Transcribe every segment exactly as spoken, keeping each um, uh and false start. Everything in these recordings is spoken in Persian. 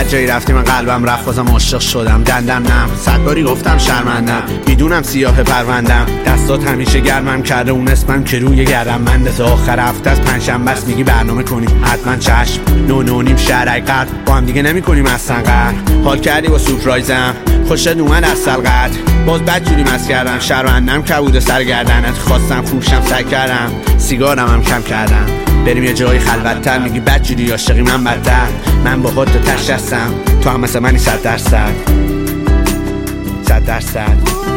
جایی رفتی من قلبم رفت بازم عاشق شدم. دندم نم صد باری گفتم شرمندم، میدونم سیاه پروندم، دستات همیشه گرمم کرده اون اسمم که روی گردم من. تا آخر هفته از پنجشنبه است میگی برنامه کنیم حتما چشم. نو نو نیم شهرک قد با هم دیگه نمی کنیم اصلا قهر. حال کردی با سورپرایزم خوشت اومد از سلقت، باز بد جوری مست کردم شرمندم کبود سر گردنت. خواستم فروشم سر کردم سیگارم هم کم کردم. بریم یه جای خلوت‌تر میگی بد جوری عاشقی من بدتر. من با خودت تش هستم تو هم مثل منی صد درصد صد درصد.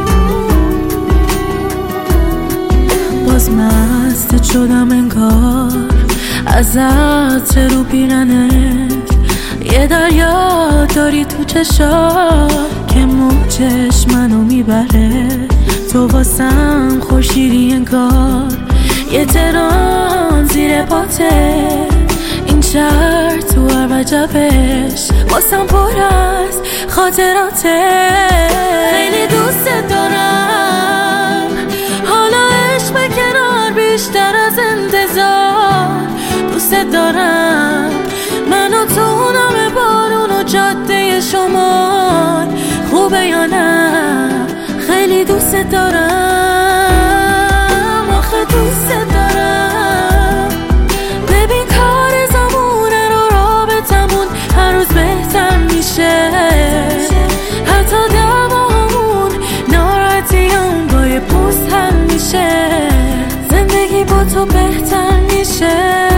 باز مست شدم انگار از عطر رو پیرنت. یه دریا داری تو چشا که موجش منو میبره. تو واسم خورشیدی انگار یه تران زیر پاته. این شهر تو هر وجبش واسم پر از خاطراته. خیلی دوست دارم حالا عشق به کنار بیشتر از انتظار. دوست دارم منو تو نم بارون و جاده شمال. خوبه یا نه خیلی دوست دارم آخه دوست دارم. ببین کار زمونه رو رابطمون هر روز بهتر میشه. حتی دعوامون ناراحتیام با یه پوست هم میشه. زندگی با تو بهتر میشه.